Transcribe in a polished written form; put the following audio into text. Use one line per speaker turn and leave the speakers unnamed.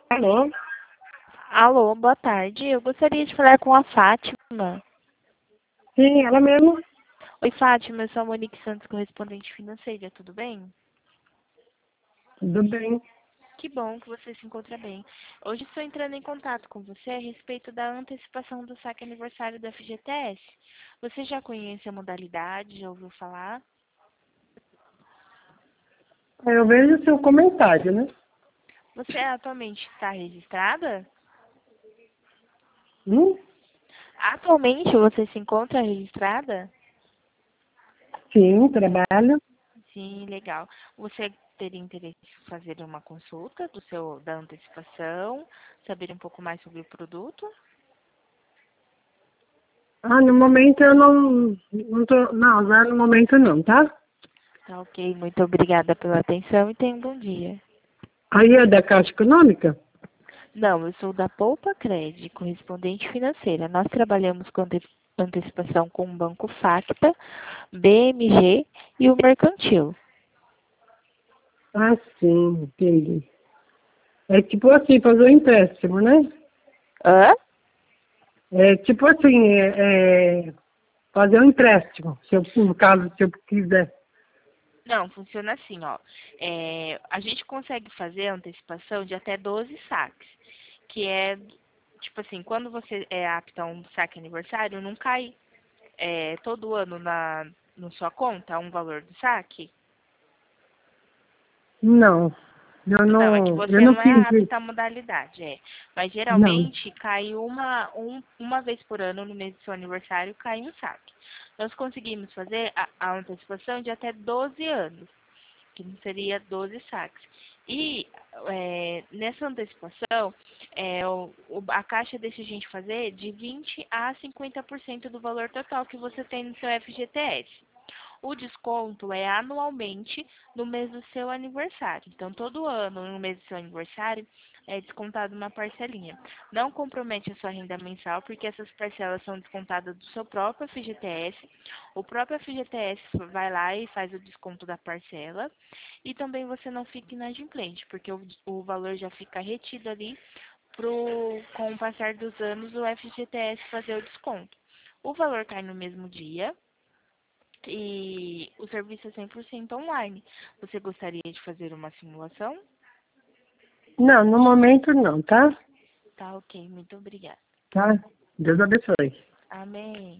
Alô?
Alô, boa tarde. Eu gostaria de falar com a Fátima.
Sim, ela mesmo.
Oi, Fátima, eu sou a Monique Santos, correspondente financeira, tudo bem?
Tudo bem.
Que bom que você se encontra bem. Hoje estou entrando em contato com você a respeito da antecipação do saque aniversário da FGTS. Você já conhece a modalidade, já ouviu falar?
Eu vejo o seu comentário, né?
Você atualmente está registrada?
Hum?
Atualmente você se encontra registrada?
Sim, trabalho.
Sim, legal. Você teria interesse em fazer uma consulta da antecipação, saber um pouco mais sobre o produto?
Ah, no momento eu não tô. Não, agora no momento não, tá?
Tá ok, muito obrigada pela atenção e tenha um bom dia.
Aí é da Caixa Econômica?
Não, eu sou da Poupa Cred, correspondente financeira. Nós trabalhamos com antecipação com o Banco Facta, BMG e o Mercantil.
Ah, sim, entendi. É tipo assim, fazer um empréstimo, né?
Hã?
É tipo assim, fazer um empréstimo, se eu, no caso, se eu quiser.
Não, funciona assim, ó. A gente consegue fazer a antecipação de até 12 saques, que é, tipo assim, quando você é apto a um saque aniversário, não cai todo ano na sua conta um valor do saque?
Não,
Não, é que
eu
você
não
não é
fiz
apta
isso.
à modalidade, é. Mas
Não.
geralmente cai uma vez por ano, no mês do seu aniversário, cai um saque. Nós conseguimos fazer a antecipação de até 12 anos, que seria 12 saques. E nessa antecipação, a Caixa deixa a gente fazer de 20 a 50% do valor total que você tem no seu FGTS. O desconto é anualmente no mês do seu aniversário. Então, todo ano, no mês do seu aniversário, é descontado uma parcelinha. Não compromete a sua renda mensal, porque essas parcelas são descontadas do seu próprio FGTS. O próprio FGTS vai lá e faz o desconto da parcela. E também você não fica inadimplente, porque o valor já fica retido ali com o passar dos anos o FGTS fazer o desconto. O valor cai no mesmo dia, e o serviço é 100% online. Você gostaria de fazer uma simulação?
Não, no momento não, tá?
Tá ok, muito obrigada.
Tá? Deus abençoe.
Amém.